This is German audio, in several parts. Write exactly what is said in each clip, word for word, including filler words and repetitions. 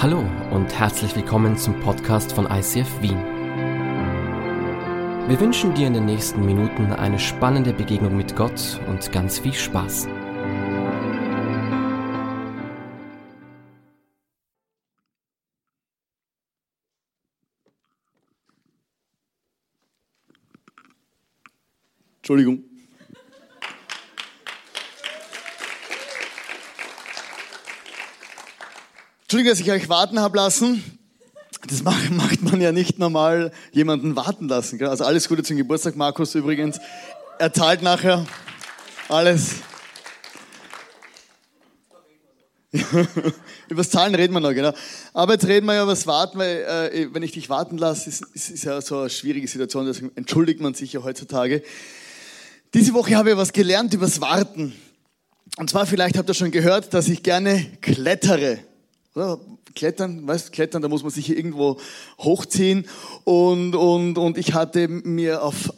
Hallo und herzlich willkommen zum Podcast von I C F Wien. Wir wünschen dir in den nächsten Minuten eine spannende Begegnung mit Gott und ganz viel Spaß. Entschuldigung. Entschuldigung, dass ich euch warten habe lassen. Das macht, macht man ja nicht normal, jemanden warten lassen. Gell? Also alles Gute zum Geburtstag, Markus übrigens. Er zahlt nachher alles. Über das Zahlen reden wir noch, genau. Aber jetzt reden wir ja über das Warten, weil äh, wenn ich dich warten lasse, ist, ist, ist ja so eine schwierige Situation, deswegen entschuldigt man sich ja heutzutage. Diese Woche habe ich was gelernt über das Warten. Und zwar, vielleicht habt ihr schon gehört, dass ich gerne klettere. Oder? Klettern, weißt du, klettern, da muss man sich hier irgendwo hochziehen. Und, und, und ich hatte mir auf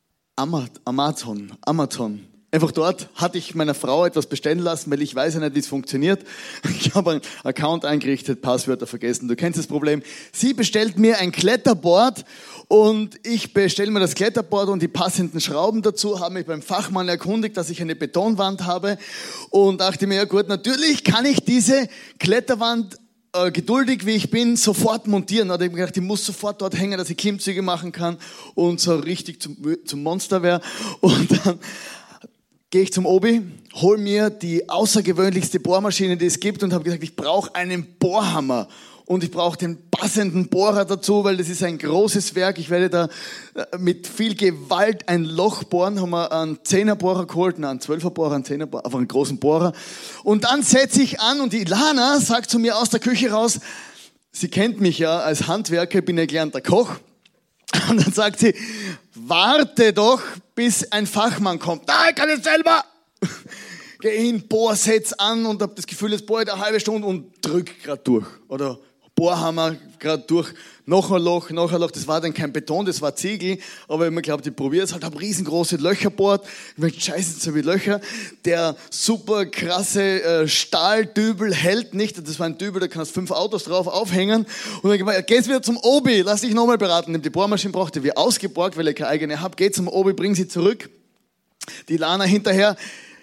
Amazon, Amazon, einfach dort hatte ich meiner Frau etwas bestellen lassen, weil ich weiß ja nicht, wie es funktioniert. Ich habe einen Account eingerichtet, Passwörter vergessen. Du kennst das Problem. Sie bestellt mir ein Kletterboard und ich bestelle mir das Kletterboard und die passenden Schrauben dazu, habe mich beim Fachmann erkundigt, dass ich eine Betonwand habe und dachte mir, ja gut, natürlich kann ich diese Kletterwand äh, geduldig wie ich bin, sofort montieren. Da habe ich mir gedacht, ich muss sofort dort hängen, dass ich Klimmzüge machen kann und so richtig zum, zum Monster wäre. Und dann gehe ich zum Obi, hol mir die außergewöhnlichste Bohrmaschine, die es gibt und habe gesagt, ich brauche einen Bohrhammer und ich brauche den passenden Bohrer dazu, weil das ist ein großes Werk. Ich werde da mit viel Gewalt ein Loch bohren. Haben wir einen Zehnerbohrer geholt, nein, einen Zwölferbohrer, einen Zehnerbohrer, einfach einen großen Bohrer. Und dann setze ich an und die Lana sagt zu mir aus der Küche raus, sie kennt mich ja als Handwerker, ich bin ein gelernter Koch. Und dann sagt sie, warte doch, bis ein Fachmann kommt. Nein, ich kann jetzt selber. Geh hin, bohr, setz an und hab das Gefühl, jetzt bohr ich eine halbe Stunde und drück grad durch. Oder Bohrhammer grad durch, noch ein Loch, noch ein Loch. Das war dann kein Beton, das war Ziegel. Aber ich mir glaubt, ich probiere es halt, habe riesengroße Löcher bohrt. Ich meine, scheiße, so wie Löcher. Der super krasse äh, Stahldübel hält nicht. Das war ein Dübel, da kannst fünf Autos drauf aufhängen. Und dann gesagt, gehst wieder zum Obi, lass dich nochmal beraten. Nimm die Bohrmaschine, brauchte wie ausgeborgt, weil ich keine eigene habe. Geh zum Obi, bring sie zurück. Die Lana hinterher,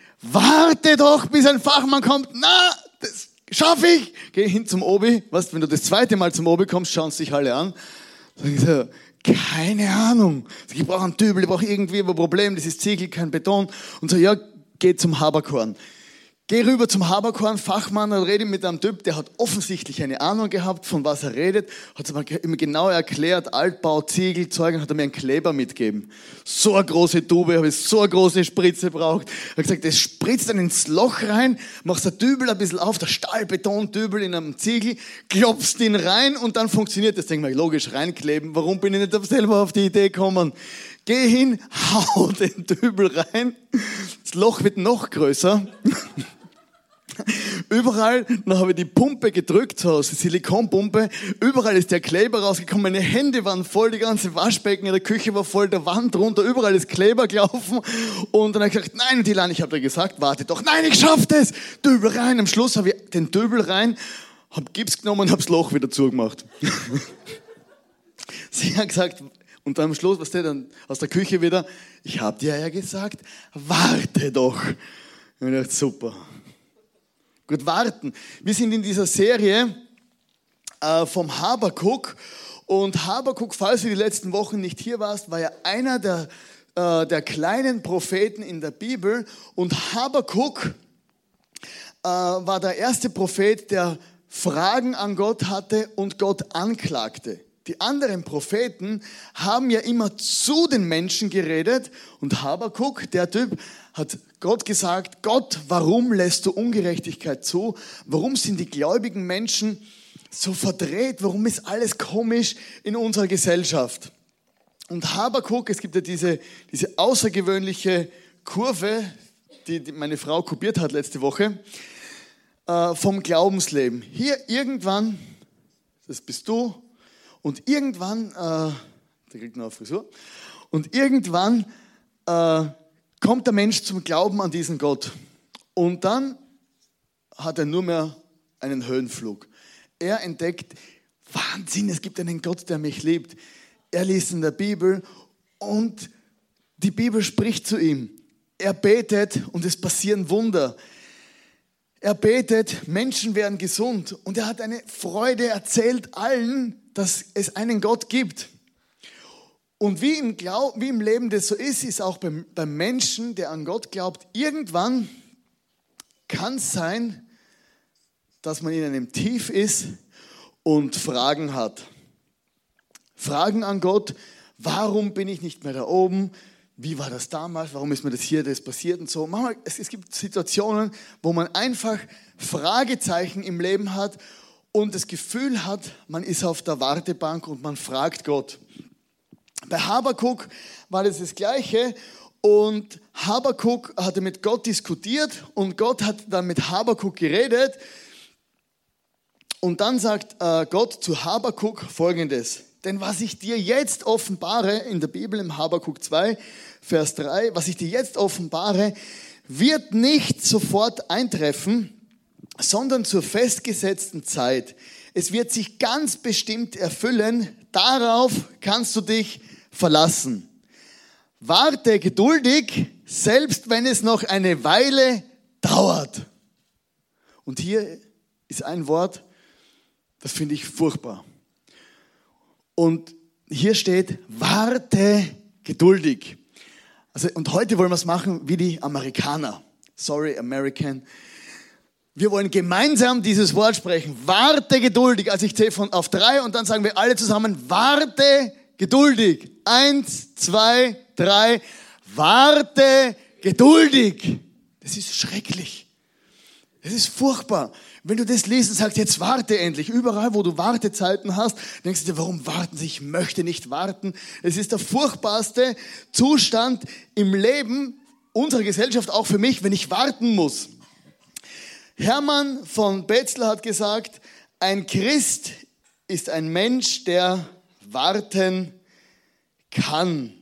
warte doch, bis ein Fachmann kommt. Na, das schaff ich. Geh hin zum Obi. Weißt, wenn du das zweite Mal zum Obi kommst, schauen sich alle an. Sag ich so, keine Ahnung. Ich brauche einen Dübel, ich brauche irgendwie ein Problem. Das ist Ziegel, kein Beton. Und so, ja, geh zum Haberkorn. Geh rüber zum Haberkorn, Fachmann, dann rede ich mit einem Typ, der hat offensichtlich eine Ahnung gehabt, von was er redet, hat es mir genau erklärt, Altbau, Ziegel, Zeug, und hat er mir einen Kleber mitgegeben. So eine große Tube, habe ich so eine große Spritze braucht. Er hat gesagt, das spritzt dann ins Loch rein, machst den Dübel ein bisschen auf, der Stahlbeton-Dübel in einem Ziegel, klopfst ihn rein und dann funktioniert das. Denk mal, logisch, reinkleben, warum bin ich nicht selber auf die Idee gekommen? Geh hin, hau den Dübel rein, das Loch wird noch größer. Überall, dann habe ich die Pumpe gedrückt, so eine Silikonpumpe, überall ist der Kleber rausgekommen, meine Hände waren voll, die ganze Waschbecken in der Küche war voll, der Wand runter, überall ist Kleber gelaufen und dann habe ich gesagt, nein, und die Lana, ich habe dir gesagt, warte doch, nein, ich schaff das, Dübel rein, am Schluss habe ich den Dübel rein, habe Gips genommen und habe das Loch wieder zugemacht. Sie hat gesagt, und dann am Schluss, was der dann aus der Küche wieder, ich habe dir ja gesagt, warte doch. Und ich dachte, super. Gut, warten. Wir sind in dieser Serie äh, vom Habakuk. Und Habakuk, falls du die letzten Wochen nicht hier warst, war ja einer der, äh, der kleinen Propheten in der Bibel. Und Habakuk äh, war der erste Prophet, der Fragen an Gott hatte und Gott anklagte. Die anderen Propheten haben ja immer zu den Menschen geredet und Habakuk, der Typ, hat Gott gesagt, Gott, warum lässt du Ungerechtigkeit zu? Warum sind die gläubigen Menschen so verdreht? Warum ist alles komisch in unserer Gesellschaft? Und Habakuk, es gibt ja diese, diese außergewöhnliche Kurve, die, die meine Frau kopiert hat letzte Woche, äh, vom Glaubensleben. Hier irgendwann, das bist du, und irgendwann, äh, der kriegt noch eine Frisur, und irgendwann äh, kommt der Mensch zum Glauben an diesen Gott. Und dann hat er nur mehr einen Höhenflug. Er entdeckt, Wahnsinn, es gibt einen Gott, der mich liebt. Er liest in der Bibel und die Bibel spricht zu ihm. Er betet und es passieren Wunder. Er betet, Menschen werden gesund und er hat eine Freude, erzählt allen, dass es einen Gott gibt. Und wie im, Glaub, wie im Leben das so ist, ist auch beim, beim Menschen, der an Gott glaubt, irgendwann kann es sein, dass man in einem Tief ist und Fragen hat. Fragen an Gott, warum bin ich nicht mehr da oben? Wie war das damals? Warum ist mir das hier, das passiert und so? Manchmal, es, es gibt Situationen, wo man einfach Fragezeichen im Leben hat und das Gefühl hat, man ist auf der Wartebank und man fragt Gott. Bei Habakuk war das das Gleiche und Habakuk hatte mit Gott diskutiert und Gott hat dann mit Habakuk geredet und dann sagt äh, Gott zu Habakuk Folgendes: Denn was ich dir jetzt offenbare, in der Bibel im Habakuk zwei, Vers drei, was ich dir jetzt offenbare, wird nicht sofort eintreffen, sondern zur festgesetzten Zeit. Es wird sich ganz bestimmt erfüllen, darauf kannst du dich verlassen. Warte geduldig, selbst wenn es noch eine Weile dauert. Und hier ist ein Wort, das finde ich furchtbar. Und hier steht, warte geduldig. Also, und heute wollen wir es machen wie die Amerikaner. Sorry, American. Wir wollen gemeinsam dieses Wort sprechen. Warte geduldig. Also ich zähle von auf drei und dann sagen wir alle zusammen, warte geduldig. Eins, zwei, drei. Warte geduldig. Das ist schrecklich. Das ist furchtbar. Wenn du das liest und sagst, jetzt warte endlich, überall, wo du Wartezeiten hast, denkst du dir, warum warten sie? Ich möchte nicht warten. Es ist der furchtbarste Zustand im Leben unserer Gesellschaft, auch für mich, wenn ich warten muss. Hermann von Betzler hat gesagt, ein Christ ist ein Mensch, der warten kann.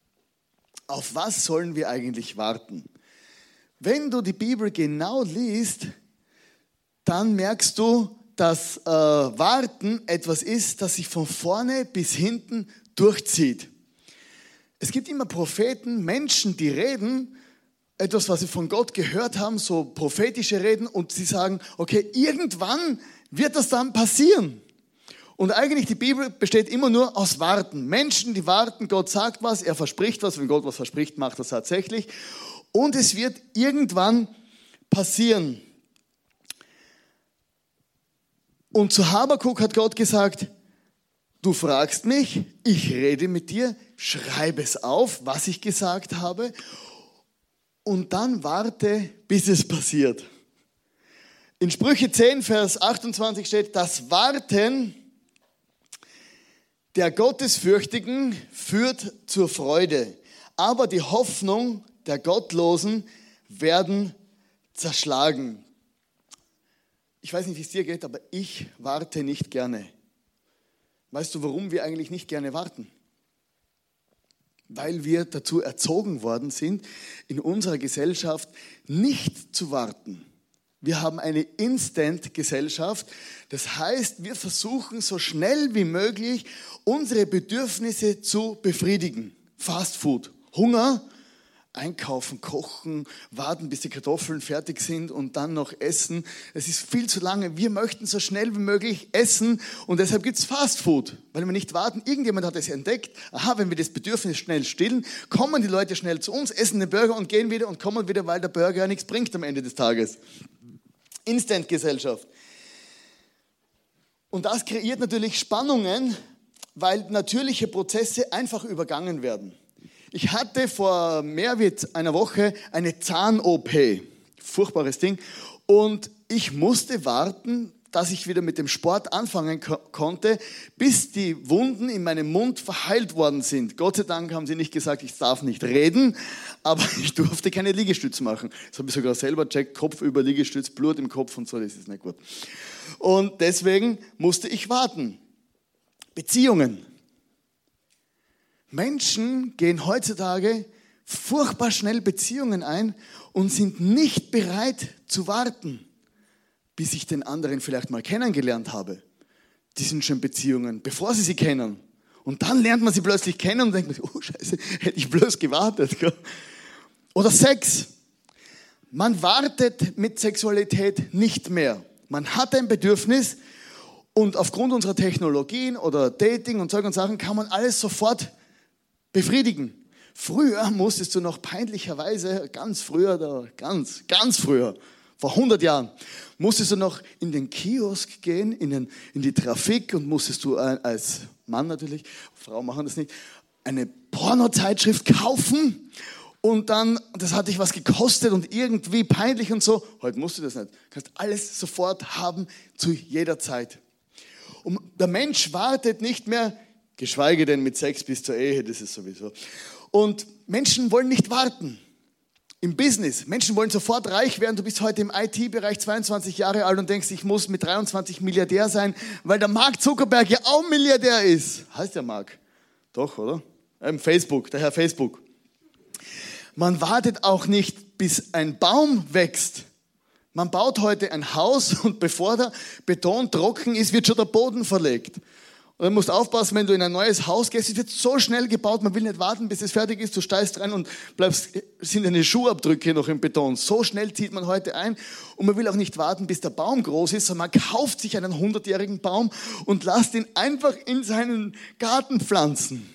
Auf was sollen wir eigentlich warten? Wenn du die Bibel genau liest, dann merkst du, dass äh, Warten etwas ist, das sich von vorne bis hinten durchzieht. Es gibt immer Propheten, Menschen, die reden, etwas, was sie von Gott gehört haben, so prophetische Reden, und sie sagen, okay, irgendwann wird das dann passieren. Und eigentlich die Bibel besteht immer nur aus Warten. Menschen, die warten, Gott sagt was, er verspricht was, wenn Gott was verspricht, macht er es tatsächlich. Und es wird irgendwann passieren. Und zu Habakuk hat Gott gesagt, du fragst mich, ich rede mit dir, schreibe es auf, was ich gesagt habe, und dann warte, bis es passiert. In Sprüche zehn, Vers achtundzwanzig steht, das Warten der Gottesfürchtigen führt zur Freude, aber die Hoffnung der Gottlosen werden zerschlagen. Ich weiß nicht, wie es dir geht, aber ich warte nicht gerne. Weißt du, warum wir eigentlich nicht gerne warten? Weil wir dazu erzogen worden sind, in unserer Gesellschaft nicht zu warten. Wir haben eine Instant-Gesellschaft. Das heißt, wir versuchen so schnell wie möglich unsere Bedürfnisse zu befriedigen. Fast Food, Hunger, einkaufen, kochen, warten, bis die Kartoffeln fertig sind und dann noch essen. Es ist viel zu lange. Wir möchten so schnell wie möglich essen und deshalb gibt es Fast Food, weil wir nicht warten. Irgendjemand hat es entdeckt. Aha, wenn wir das Bedürfnis schnell stillen, kommen die Leute schnell zu uns, essen den Burger und gehen wieder und kommen wieder, weil der Burger ja nichts bringt am Ende des Tages. Instant-Gesellschaft. Und das kreiert natürlich Spannungen, weil natürliche Prozesse einfach übergangen werden. Ich hatte vor mehr als einer Woche eine Zahn-O P. Furchtbares Ding. Und ich musste warten, dass ich wieder mit dem Sport anfangen ko- konnte, bis die Wunden in meinem Mund verheilt worden sind. Gott sei Dank haben sie nicht gesagt, ich darf nicht reden, aber ich durfte keine Liegestütze machen. Das habe ich sogar selber checkt, Kopf über Liegestütz, Blut im Kopf und so, das ist nicht gut. Und deswegen musste ich warten. Beziehungen. Menschen gehen heutzutage furchtbar schnell Beziehungen ein und sind nicht bereit zu warten, bis ich den anderen vielleicht mal kennengelernt habe, die sind schon in Beziehungen, bevor sie sie kennen. Und dann lernt man sie plötzlich kennen und denkt man, oh Scheiße, hätte ich bloß gewartet. Oder Sex. Man wartet mit Sexualität nicht mehr. Man hat ein Bedürfnis und aufgrund unserer Technologien oder Dating und solchen Sachen kann man alles sofort befriedigen. Früher musstest du noch peinlicherweise, ganz früher, da, ganz, ganz früher, vor hundert Jahren, musstest du noch in den Kiosk gehen, in, den, in die Trafik und musstest du als Mann natürlich, Frauen machen das nicht, eine Pornozeitschrift kaufen und dann, das hat dich was gekostet und irgendwie peinlich und so. Heute musst du das nicht. Du kannst alles sofort haben, zu jeder Zeit. Und der Mensch wartet nicht mehr, geschweige denn mit Sex bis zur Ehe, das ist sowieso. Und Menschen wollen nicht warten. Im Business, Menschen wollen sofort reich werden. Du bist heute im I T-Bereich zweiundzwanzig Jahre alt und denkst, ich muss mit dreiundzwanzig Milliardär sein, weil der Mark Zuckerberg ja auch Milliardär ist. Heißt der Mark? Doch, oder? Ähm, Facebook, der Herr Facebook. Man wartet auch nicht, bis ein Baum wächst. Man baut heute ein Haus und bevor der Beton trocken ist, wird schon der Boden verlegt. Und du musst aufpassen, wenn du in ein neues Haus gehst, es wird so schnell gebaut, man will nicht warten, bis es fertig ist, du steigst rein und bleibst, sind deine Schuhabdrücke noch im Beton. So schnell zieht man heute ein und man will auch nicht warten, bis der Baum groß ist, sondern man kauft sich einen hundertjährigen Baum und lässt ihn einfach in seinen Garten pflanzen.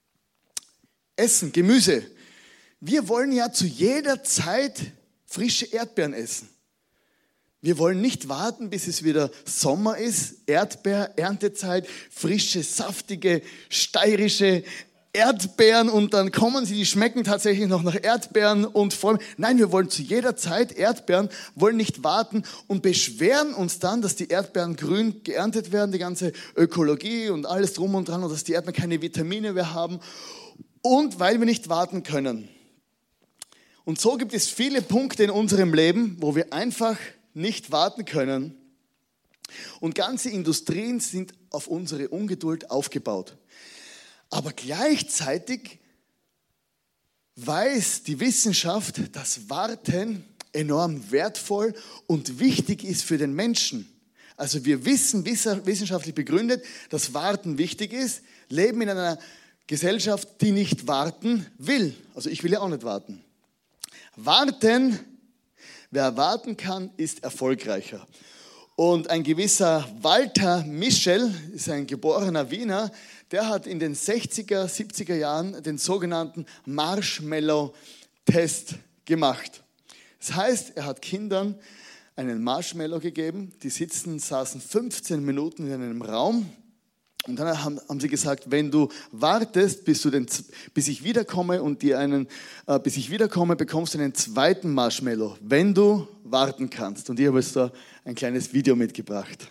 Essen, Gemüse. Wir wollen ja zu jeder Zeit frische Erdbeeren essen. Wir wollen nicht warten, bis es wieder Sommer ist, Erdbeer, Erntezeit, frische, saftige, steirische Erdbeeren und dann kommen sie, die schmecken tatsächlich noch nach Erdbeeren und voll. Nein, wir wollen zu jeder Zeit Erdbeeren, wollen nicht warten und beschweren uns dann, dass die Erdbeeren grün geerntet werden, die ganze Ökologie und alles drum und dran und dass die Erdbeeren keine Vitamine mehr haben und weil wir nicht warten können. Und so gibt es viele Punkte in unserem Leben, wo wir einfach nicht warten können. Und ganze Industrien sind auf unsere Ungeduld aufgebaut. Aber gleichzeitig weiß die Wissenschaft, dass Warten enorm wertvoll und wichtig ist für den Menschen. Also wir wissen wissenschaftlich begründet, dass Warten wichtig ist, leben in einer Gesellschaft, die nicht warten will. Also ich will ja auch nicht warten. Warten, wer warten kann, ist erfolgreicher. Und ein gewisser Walter Mischel, ist ein geborener Wiener, der hat in den sechziger, siebziger Jahren den sogenannten Marshmallow-Test gemacht. Das heißt, er hat Kindern einen Marshmallow gegeben, die sitzen, saßen fünfzehn Minuten in einem Raum. Und dann haben, haben sie gesagt, wenn du wartest, bis, du den, bis ich wiederkomme und dir einen, äh, bis ich wiederkomme, bekommst du einen zweiten Marshmallow, wenn du warten kannst. Und ich habe jetzt da ein kleines Video mitgebracht.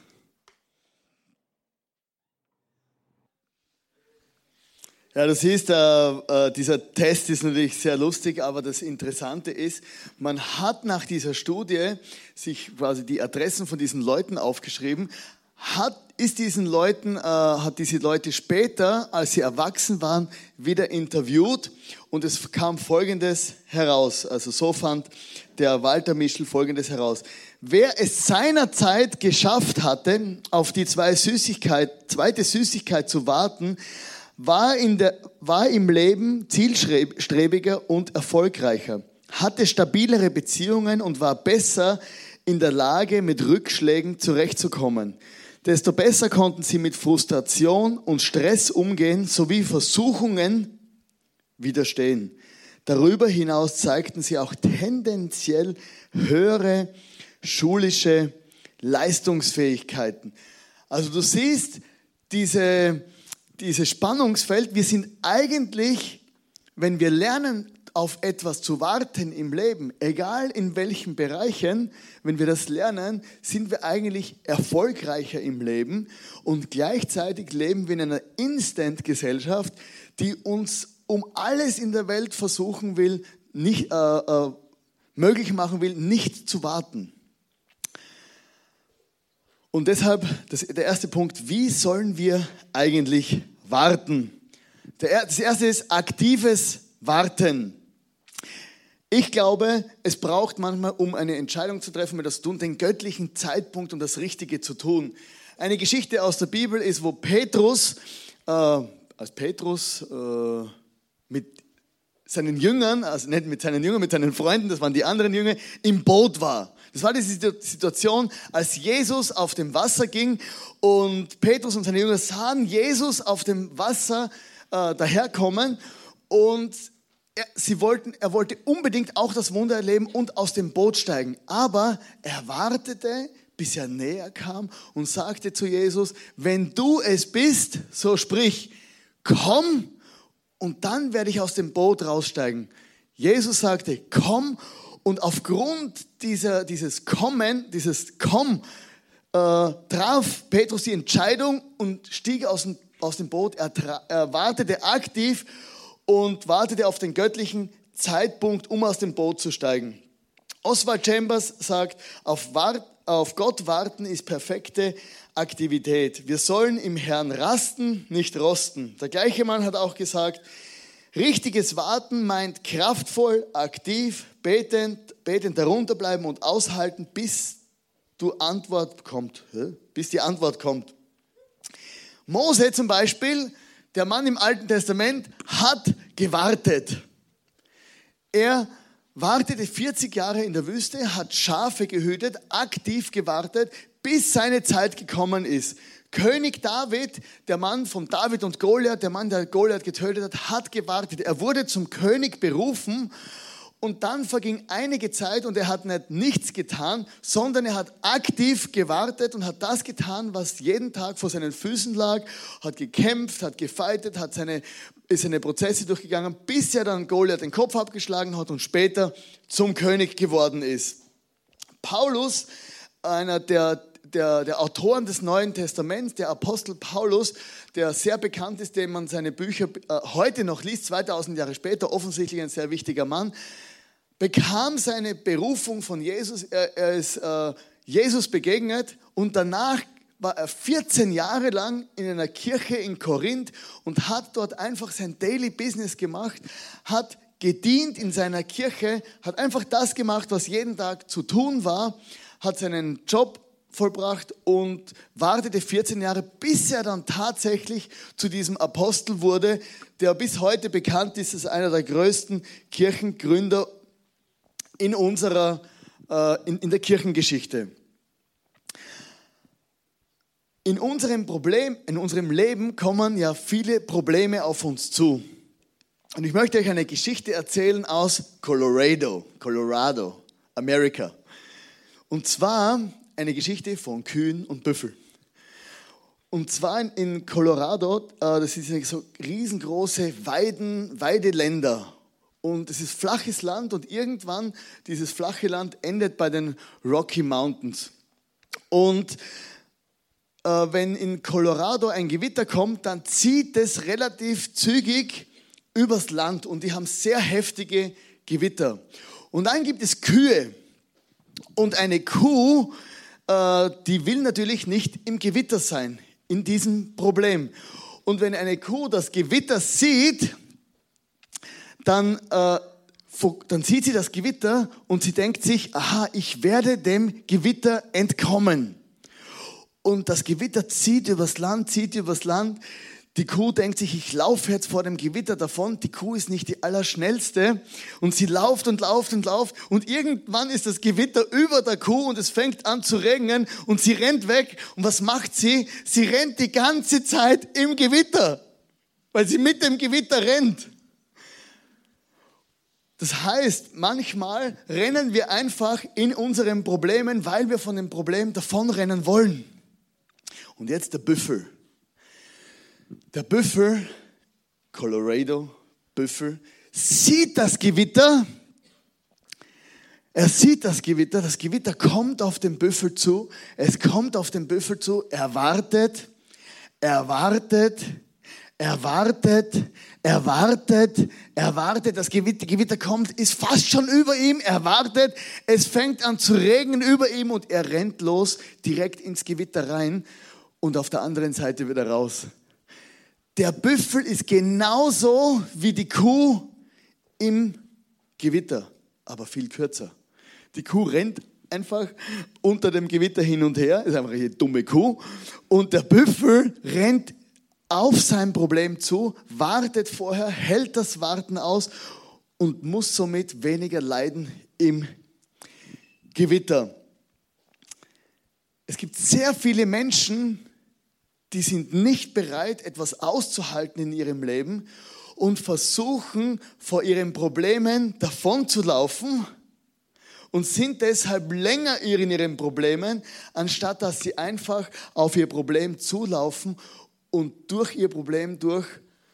Ja, du siehst, äh, äh, dieser Test ist natürlich sehr lustig, aber das Interessante ist, man hat nach dieser Studie sich quasi die Adressen von diesen Leuten aufgeschrieben, hat ist diesen Leuten, äh, hat diese Leute später, als sie erwachsen waren, wieder interviewt und es kam Folgendes heraus. Also so fand der Walter Mischel Folgendes heraus. Wer es seinerzeit geschafft hatte, auf die zwei Süßigkeit, zweite Süßigkeit zu warten, war, in der, war im Leben zielstrebiger und erfolgreicher, hatte stabilere Beziehungen und war besser in der Lage, mit Rückschlägen zurechtzukommen. Desto besser konnten sie mit Frustration und Stress umgehen, sowie Versuchungen widerstehen. Darüber hinaus zeigten sie auch tendenziell höhere schulische Leistungsfähigkeiten. Also du siehst diese, dieses Spannungsfeld, wir sind eigentlich, wenn wir lernen, auf etwas zu warten im Leben, egal in welchen Bereichen, wenn wir das lernen, sind wir eigentlich erfolgreicher im Leben und gleichzeitig leben wir in einer Instant-Gesellschaft, die uns um alles in der Welt versuchen will, nicht, äh, äh, möglich machen will, nicht zu warten. Und deshalb das, der erste Punkt, wie sollen wir eigentlich warten? Der, das erste ist aktives Warten. Ich glaube, es braucht manchmal, um eine Entscheidung zu treffen, das tun, den göttlichen Zeitpunkt, um das Richtige zu tun. eine Geschichte aus der Bibel ist, wo Petrus, äh, als Petrus äh, mit seinen Jüngern, also nicht mit seinen Jüngern, mit seinen Freunden, das waren die anderen Jünger, im Boot war. Das war die Situation, als Jesus auf dem Wasser ging und Petrus und seine Jünger sahen Jesus auf dem Wasser äh, daherkommen und er, sie wollten, er wollte unbedingt auch das Wunder erleben und aus dem Boot steigen. Aber er wartete, bis er näher kam und sagte zu Jesus, wenn du es bist, so sprich, komm und dann werde ich aus dem Boot raussteigen. Jesus sagte, komm. Und aufgrund dieser, dieses Kommen, dieses Komm, äh, traf Petrus die Entscheidung und stieg aus dem, aus dem Boot. Er, tra- er wartete aktiv und wartete auf den göttlichen Zeitpunkt, um aus dem Boot zu steigen. Oswald Chambers sagt, auf, Wart, auf Gott warten ist perfekte Aktivität. Wir sollen im Herrn rasten, nicht rosten. Der gleiche Mann hat auch gesagt, richtiges Warten meint kraftvoll, aktiv, betend, betend darunter bleiben und aushalten, bis du Antwort kommt, bis die Antwort kommt. Mose zum Beispiel, der Mann im Alten Testament, hat gewartet. Er wartete vierzig Jahre in der Wüste, hat Schafe gehütet, aktiv gewartet, bis seine Zeit gekommen ist. König David, der Mann von David und Goliath, der Mann, der Goliath getötet hat, hat gewartet. Er wurde zum König berufen und dann verging einige Zeit und er hat nicht nichts getan, sondern er hat aktiv gewartet und hat das getan, was jeden Tag vor seinen Füßen lag, hat gekämpft, hat gefeitet, hat seine, ist seine Prozesse durchgegangen, bis er dann Goliath den Kopf abgeschlagen hat und später zum König geworden ist. Paulus, einer der Der, der Autoren des Neuen Testaments, der Apostel Paulus, der sehr bekannt ist, dem man seine Bücher äh, heute noch liest, zweitausend Jahre später, offensichtlich ein sehr wichtiger Mann, bekam seine Berufung von Jesus. Er, er ist äh, Jesus begegnet und danach war er vierzehn Jahre lang in einer Kirche in Korinth und hat dort einfach sein Daily Business gemacht, hat gedient in seiner Kirche, hat einfach das gemacht, was jeden Tag zu tun war, hat seinen Job vollbracht und wartete vierzehn Jahre, bis er dann tatsächlich zu diesem Apostel wurde, der bis heute bekannt ist als einer der größten Kirchengründer in unserer, äh, in, in der Kirchengeschichte. In unserem Problem, in unserem Leben kommen ja viele Probleme auf uns zu. Und ich möchte euch eine Geschichte erzählen aus Colorado, Colorado, Amerika. Und zwar eine Geschichte von Kühen und Büffel. Und zwar in Colorado, das sind so riesengroße Weiden, Weideländer. Und es ist flaches Land und irgendwann dieses flache Land endet bei den Rocky Mountains. Und äh, wenn in Colorado ein Gewitter kommt, dann zieht es relativ zügig übers Land und die haben sehr heftige Gewitter. Und dann gibt es Kühe und eine Kuh, die will natürlich nicht im Gewitter sein, in diesem Problem. Und wenn eine Kuh das Gewitter sieht, dann, äh, dann sieht sie das Gewitter und sie denkt sich, aha, ich werde dem Gewitter entkommen. Und das Gewitter zieht übers Land, zieht übers Land. Die Kuh denkt sich, ich laufe jetzt vor dem Gewitter davon. Die Kuh ist nicht die allerschnellste und sie lauft und lauft und lauft und irgendwann ist das Gewitter über der Kuh und es fängt an zu regnen und sie rennt weg. Und was macht sie? Sie rennt die ganze Zeit im Gewitter, weil sie mit dem Gewitter rennt. Das heißt, manchmal rennen wir einfach in unseren Problemen, weil wir von dem Problem davonrennen wollen. Und jetzt der Büffel. Der Büffel, Colorado, Büffel, sieht das Gewitter. Er sieht das Gewitter. Das Gewitter kommt auf den Büffel zu. Es kommt auf den Büffel zu. Er wartet, er wartet, er wartet, er wartet, er wartet. Das Gewitter, Gewitter kommt, ist fast schon über ihm. Er wartet. Es fängt an zu regnen über ihm und er rennt los direkt ins Gewitter rein und auf der anderen Seite wieder raus. Der Büffel ist genauso wie die Kuh im Gewitter, aber viel kürzer. Die Kuh rennt einfach unter dem Gewitter hin und her, ist einfach eine dumme Kuh. Und der Büffel rennt auf sein Problem zu, wartet vorher, hält das Warten aus und muss somit weniger leiden im Gewitter. Es gibt sehr viele Menschen, die sind nicht bereit, etwas auszuhalten in ihrem Leben und versuchen, vor ihren Problemen davonzulaufen und sind deshalb länger in ihren Problemen, anstatt dass sie einfach auf ihr Problem zulaufen und durch ihr Problem durch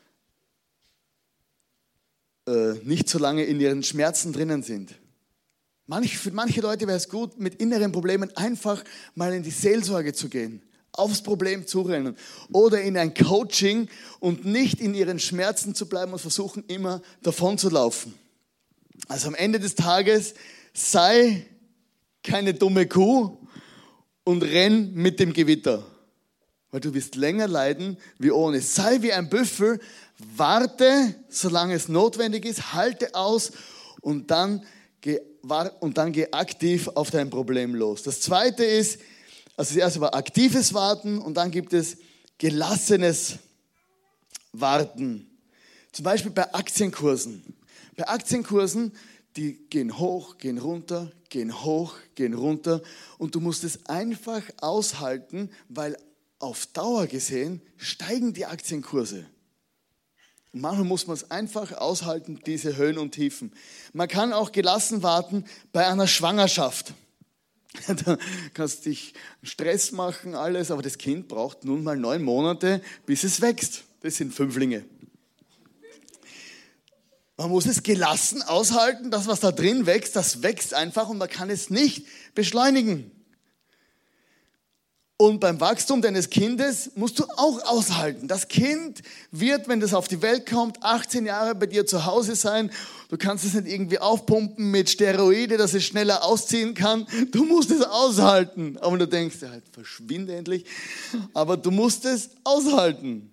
äh, nicht so lange in ihren Schmerzen drinnen sind. Manch, für manche Leute wäre es gut, mit inneren Problemen einfach mal in die Seelsorge zu gehen, aufs Problem zurennen oder in ein Coaching und nicht in ihren Schmerzen zu bleiben und versuchen, immer davon zu laufen. Also am Ende des Tages sei keine dumme Kuh und renn mit dem Gewitter, weil du wirst länger leiden wie ohne. Sei wie ein Büffel, warte, solange es notwendig ist, halte aus und dann geh, und dann geh aktiv auf dein Problem los. Das Zweite ist, also das erste war aktives Warten und dann gibt es gelassenes Warten. Zum Beispiel bei Aktienkursen. Bei Aktienkursen, die gehen hoch, gehen runter, gehen hoch, gehen runter und du musst es einfach aushalten, weil auf Dauer gesehen steigen die Aktienkurse. Und manchmal muss man es einfach aushalten, diese Höhen und Tiefen. Man kann auch gelassen warten bei einer Schwangerschaft. Da kannst du dich Stress machen, alles, aber das Kind braucht nun mal neun Monate, bis es wächst. Das sind Fünflinge. Man muss es gelassen aushalten, das, was da drin wächst, das wächst einfach und man kann es nicht beschleunigen. Und beim Wachstum deines Kindes musst du auch aushalten. Das Kind wird, wenn das auf die Welt kommt, achtzehn Jahre bei dir zu Hause sein. Du kannst es nicht irgendwie aufpumpen mit Steroide, dass es schneller ausziehen kann. Du musst es aushalten. Aber du denkst, ja, halt, verschwinde endlich. Aber du musst es aushalten.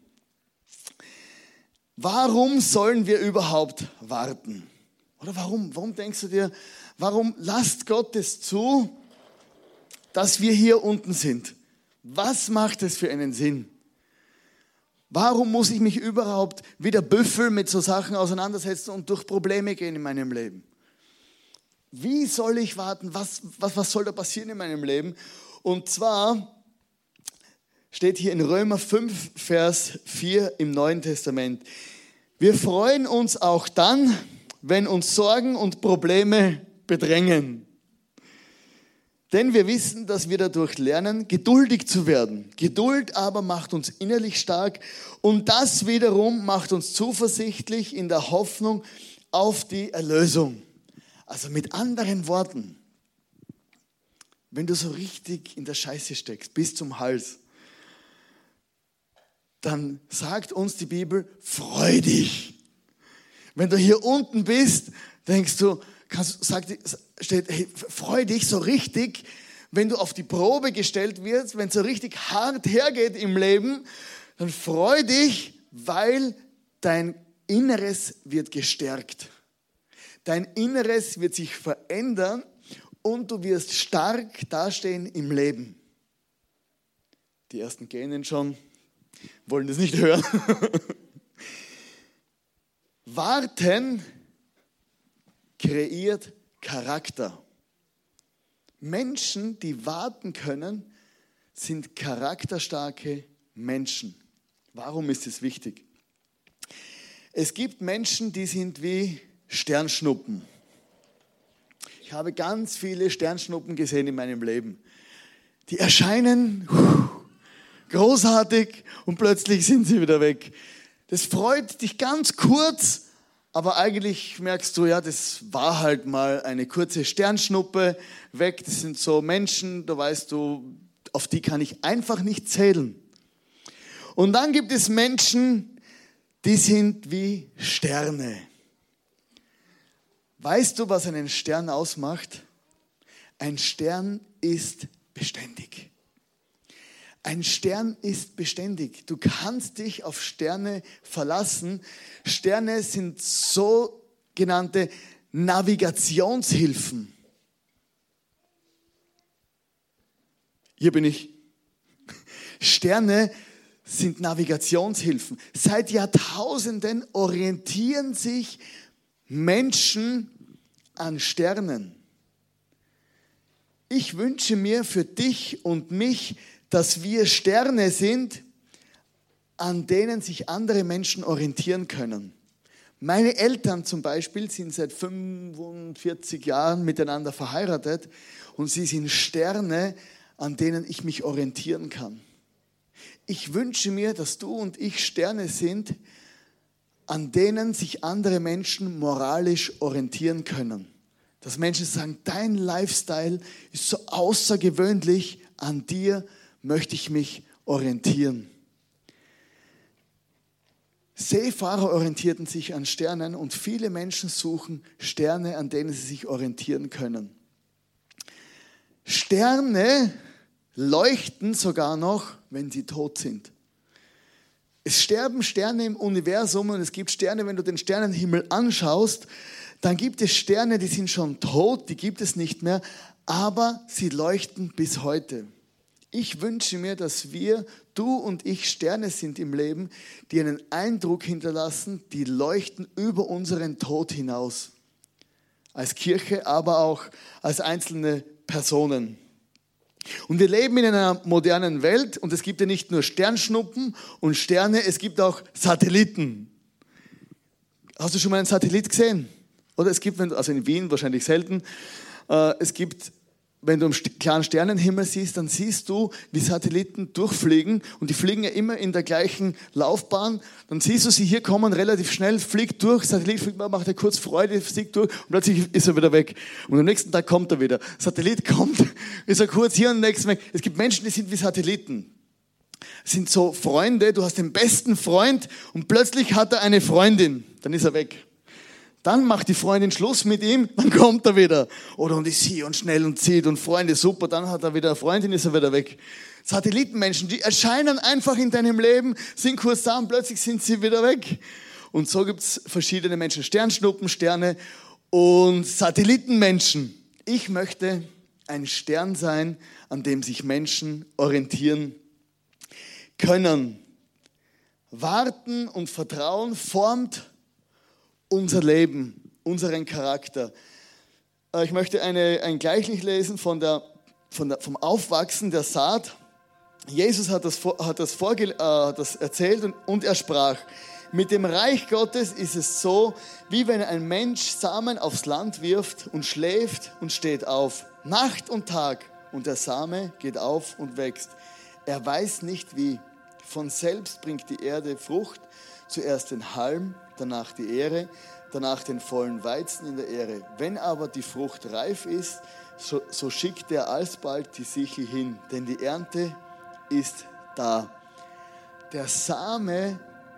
Warum sollen wir überhaupt warten? Oder warum, warum denkst du dir, warum lasst Gott es zu, dass wir hier unten sind? Was macht es für einen Sinn? Warum muss ich mich überhaupt wie der Büffel mit so Sachen auseinandersetzen und durch Probleme gehen in meinem Leben? Wie soll ich warten? Was, was, was soll da passieren in meinem Leben? Und zwar steht hier in Römer fünf, Vers vier im Neuen Testament. Wir freuen uns auch dann, wenn uns Sorgen und Probleme bedrängen. Denn wir wissen, dass wir dadurch lernen, geduldig zu werden. Geduld aber macht uns innerlich stark und das wiederum macht uns zuversichtlich in der Hoffnung auf die Erlösung. Also mit anderen Worten, wenn du so richtig in der Scheiße steckst, bis zum Hals, dann sagt uns die Bibel, freu dich. Wenn du hier unten bist, denkst du, kannst, sagt, steht, hey, freu dich so richtig, wenn du auf die Probe gestellt wirst, wenn es so richtig hart hergeht im Leben, dann freu dich, weil dein Inneres wird gestärkt. Dein Inneres wird sich verändern und du wirst stark dastehen im Leben. Die ersten gähnen schon, wollen das nicht hören. Warten kreiert Charakter. Menschen, die warten können, sind charakterstarke Menschen. Warum ist es wichtig? Es gibt Menschen, die sind wie Sternschnuppen. Ich habe ganz viele Sternschnuppen gesehen in meinem Leben. Die erscheinen großartig und plötzlich sind sie wieder weg. Das freut dich ganz kurz, aber eigentlich merkst du, ja, das war halt mal eine kurze Sternschnuppe weg. Das sind so Menschen, da weißt du, auf die kann ich einfach nicht zählen. Und dann gibt es Menschen, die sind wie Sterne. Weißt du, was einen Stern ausmacht? Ein Stern ist beständig. Ein Stern ist beständig. Du kannst dich auf Sterne verlassen. Sterne sind sogenannte Navigationshilfen. Hier bin ich. Sterne sind Navigationshilfen. Seit Jahrtausenden orientieren sich Menschen an Sternen. Ich wünsche mir für dich und mich, dass wir Sterne sind, an denen sich andere Menschen orientieren können. Meine Eltern zum Beispiel sind seit fünfundvierzig Jahren miteinander verheiratet und sie sind Sterne, an denen ich mich orientieren kann. Ich wünsche mir, dass du und ich Sterne sind, an denen sich andere Menschen moralisch orientieren können. Dass Menschen sagen, dein Lifestyle ist so außergewöhnlich, an dir möchte ich mich orientieren. Seefahrer orientierten sich an Sternen und viele Menschen suchen Sterne, an denen sie sich orientieren können. Sterne leuchten sogar noch, wenn sie tot sind. Es sterben Sterne im Universum und es gibt Sterne, wenn du den Sternenhimmel anschaust, dann gibt es Sterne, die sind schon tot, die gibt es nicht mehr, aber sie leuchten bis heute. Ich wünsche mir, dass wir, du und ich, Sterne sind im Leben, die einen Eindruck hinterlassen, die leuchten über unseren Tod hinaus. Als Kirche, aber auch als einzelne Personen. Und wir leben in einer modernen Welt und es gibt ja nicht nur Sternschnuppen und Sterne, es gibt auch Satelliten. Hast du schon mal einen Satellit gesehen? Oder es gibt, also in Wien wahrscheinlich selten, es gibt, wenn du einen klaren Sternenhimmel siehst, dann siehst du, wie Satelliten durchfliegen und die fliegen ja immer in der gleichen Laufbahn. Dann siehst du sie hier kommen, relativ schnell, fliegt durch, Satellit fliegt, macht er kurz Freude, fliegt durch und plötzlich ist er wieder weg. Und am nächsten Tag kommt er wieder. Satellit kommt, ist er kurz hier und am nächsten Weg. Es gibt Menschen, die sind wie Satelliten. Das sind so Freunde, du hast den besten Freund und plötzlich hat er eine Freundin, dann ist er weg. Dann macht die Freundin Schluss mit ihm, dann kommt er wieder. Oder und ist hier und schnell und zieht und Freunde, super, dann hat er wieder eine Freundin, ist er wieder weg. Satellitenmenschen, die erscheinen einfach in deinem Leben, sind kurz da und plötzlich sind sie wieder weg. Und so gibt es verschiedene Menschen, Sternschnuppen, Sterne und Satellitenmenschen. Ich möchte ein Stern sein, an dem sich Menschen orientieren können. Warten und Vertrauen formt unser Leben, unseren Charakter. Ich möchte eine, ein Gleichnis lesen von der, von der, vom Aufwachsen der Saat. Jesus hat das, hat das, vorge, äh, das erzählt und, und er sprach, mit dem Reich Gottes ist es so, wie wenn ein Mensch Samen aufs Land wirft und schläft und steht auf, Nacht und Tag, und der Same geht auf und wächst. Er weiß nicht wie. Von selbst bringt die Erde Frucht, zuerst den Halm, danach die Ähre, danach den vollen Weizen in der Ähre. Wenn aber die Frucht reif ist, so, so schickt er alsbald die Sichel hin, denn die Ernte ist da. Der Same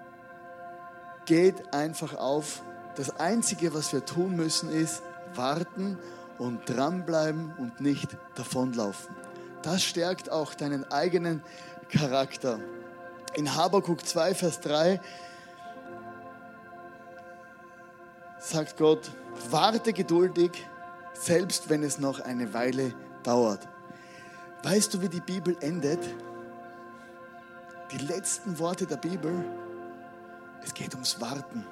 geht einfach auf. Das Einzige, was wir tun müssen, ist warten und dranbleiben und nicht davonlaufen. Das stärkt auch deinen eigenen Charakter. In Habakuk zwei, Vers drei sagt Gott, warte geduldig, selbst wenn es noch eine Weile dauert. Weißt du, wie die Bibel endet? Die letzten Worte der Bibel, es geht ums Warten.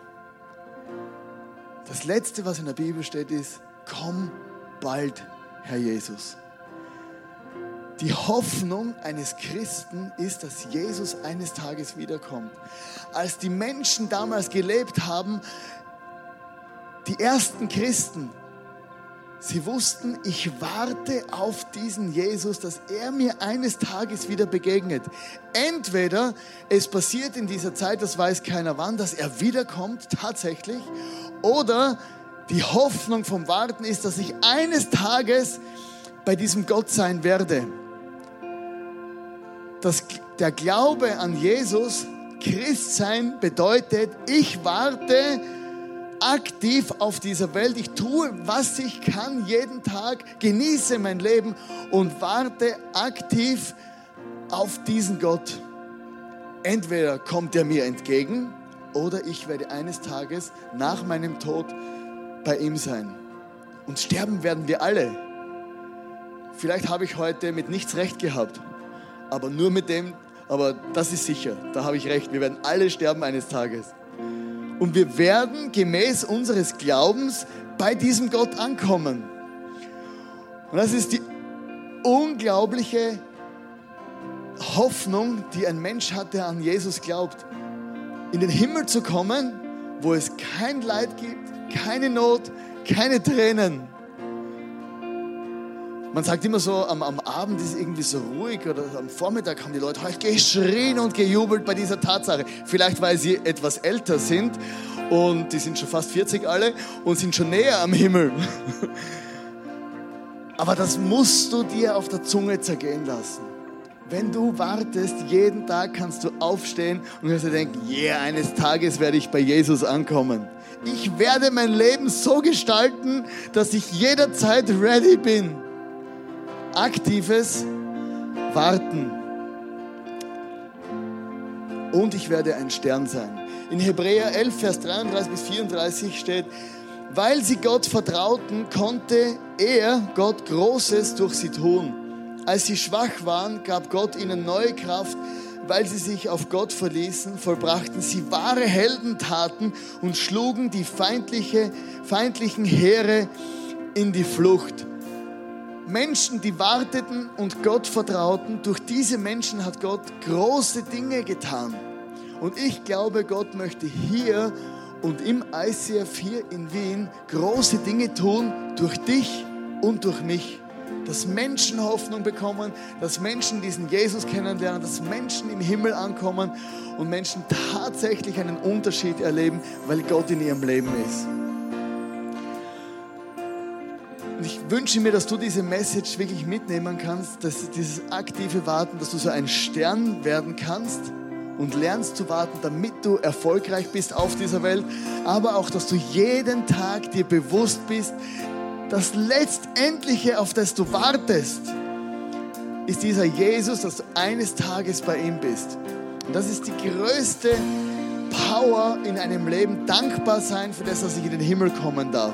Das Letzte, was in der Bibel steht, ist, komm bald, Herr Jesus. Die Hoffnung eines Christen ist, dass Jesus eines Tages wiederkommt. Als die Menschen damals gelebt haben, die ersten Christen, sie wussten, ich warte auf diesen Jesus, dass er mir eines Tages wieder begegnet. Entweder es passiert in dieser Zeit, das weiß keiner wann, dass er wiederkommt tatsächlich, oder die Hoffnung vom Warten ist, dass ich eines Tages bei diesem Gott sein werde. Das, der Glaube an Jesus, Christsein bedeutet, ich warte aktiv auf dieser Welt. Ich tue, was ich kann, jeden Tag, genieße mein Leben und warte aktiv auf diesen Gott. Entweder kommt er mir entgegen oder ich werde eines Tages nach meinem Tod bei ihm sein. Und sterben werden wir alle. vielleicht habe ich heute mit nichts recht gehabt, aber nur mit dem, aber das ist sicher, da habe ich recht, wir werden alle sterben eines Tages. Und wir werden gemäß unseres Glaubens bei diesem Gott ankommen. Und das ist die unglaubliche Hoffnung, die ein Mensch hat, der an Jesus glaubt. In den Himmel zu kommen, wo es kein Leid gibt, keine Not, keine Tränen. Man sagt immer so, am, am Abend ist es irgendwie so ruhig oder am Vormittag haben die Leute heute geschrien und gejubelt bei dieser Tatsache. Vielleicht, weil sie etwas älter sind und die sind schon fast vierzig alle und sind schon näher am Himmel. Aber das musst du dir auf der Zunge zergehen lassen. Wenn du wartest, jeden Tag kannst du aufstehen und kannst dir denken, yeah, eines Tages werde ich bei Jesus ankommen. Ich werde mein Leben so gestalten, dass ich jederzeit ready bin. Aktives Warten. Und ich werde ein Stern sein. In Hebräer elf, Vers dreiunddreißig bis vierunddreißig steht, weil sie Gott vertrauten, konnte er, Gott, Großes durch sie tun. Als sie schwach waren, gab Gott ihnen neue Kraft. Weil sie sich auf Gott verließen, vollbrachten sie wahre Heldentaten und schlugen die feindliche, feindlichen Heere in die Flucht. Menschen, die warteten und Gott vertrauten, durch diese Menschen hat Gott große Dinge getan. Und ich glaube, Gott möchte hier und im I C F hier in Wien große Dinge tun, durch dich und durch mich. Dass Menschen Hoffnung bekommen, dass Menschen diesen Jesus kennenlernen, dass Menschen im Himmel ankommen und Menschen tatsächlich einen Unterschied erleben, weil Gott in ihrem Leben ist. Und ich wünsche mir, dass du diese Message wirklich mitnehmen kannst, dass dieses aktive Warten, dass du so ein Stern werden kannst und lernst zu warten, damit du erfolgreich bist auf dieser Welt, aber auch, dass du jeden Tag dir bewusst bist, das Letztendliche, auf das du wartest, ist dieser Jesus, dass du eines Tages bei ihm bist. Und das ist die größte Power in einem Leben, dankbar sein für das, dass ich in den Himmel kommen darf.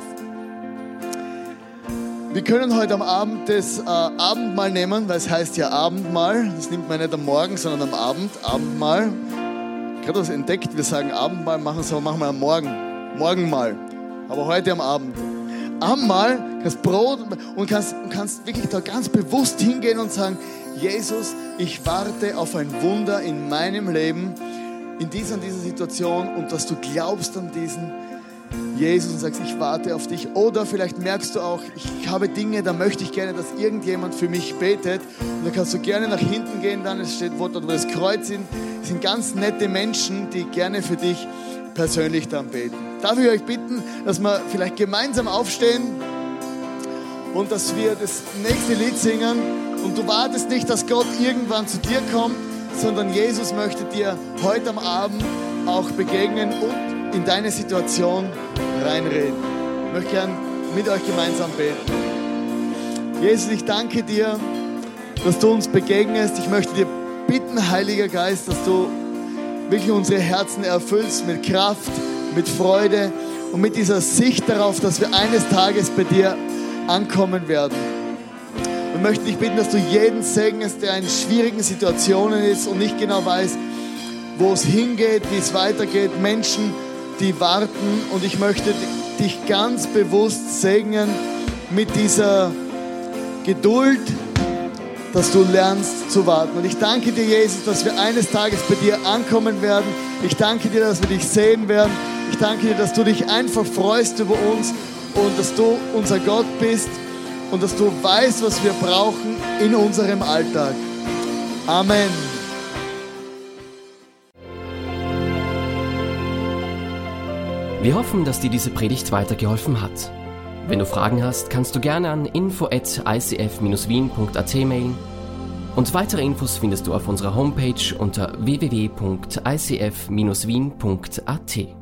Wir können heute am Abend das äh, Abendmahl nehmen, weil es heißt ja Abendmahl. Das nimmt man nicht am Morgen, sondern am Abend. Abendmahl. Ich habe das entdeckt, wir sagen Abendmahl, machen es aber machen wir am Morgen. Morgenmahl. Aber heute am Abend. Abendmahl, kannst Brot und kannst, kannst wirklich da ganz bewusst hingehen und sagen, Jesus, ich warte auf ein Wunder in meinem Leben, in dieser und dieser Situation und dass du glaubst an diesen Jesus und sagst, ich warte auf dich. Oder vielleicht merkst du auch, ich habe Dinge, da möchte ich gerne, dass irgendjemand für mich betet. Und dann kannst du gerne nach hinten gehen, dann es steht, wo das Kreuz sind, es sind ganz nette Menschen, die gerne für dich persönlich dann beten. Darf ich euch bitten, dass wir vielleicht gemeinsam aufstehen und dass wir das nächste Lied singen und du wartest nicht, dass Gott irgendwann zu dir kommt, sondern Jesus möchte dir heute am Abend auch begegnen und in deine Situation reinreden. Ich möchte gern mit euch gemeinsam beten. Jesus, ich danke dir, dass du uns begegnest. Ich möchte dir bitten, Heiliger Geist, dass du wirklich unsere Herzen erfüllst mit Kraft, mit Freude und mit dieser Sicht darauf, dass wir eines Tages bei dir ankommen werden. Wir möchten dich bitten, dass du jeden segnest, der in schwierigen Situationen ist und nicht genau weiß, wo es hingeht, wie es weitergeht. Menschen, die warten, und ich möchte dich ganz bewusst segnen mit dieser Geduld, dass du lernst zu warten. Und ich danke dir, Jesus, dass wir eines Tages bei dir ankommen werden. Ich danke dir, dass wir dich sehen werden. Ich danke dir, dass du dich einfach freust über uns und dass du unser Gott bist und dass du weißt, was wir brauchen in unserem Alltag. Amen. Wir hoffen, dass dir diese Predigt weitergeholfen hat. Wenn du Fragen hast, kannst du gerne an info at i c f dash wien punkt a t mailen. Und weitere Infos findest du auf unserer Homepage unter w w w punkt i c f dash wien punkt a t.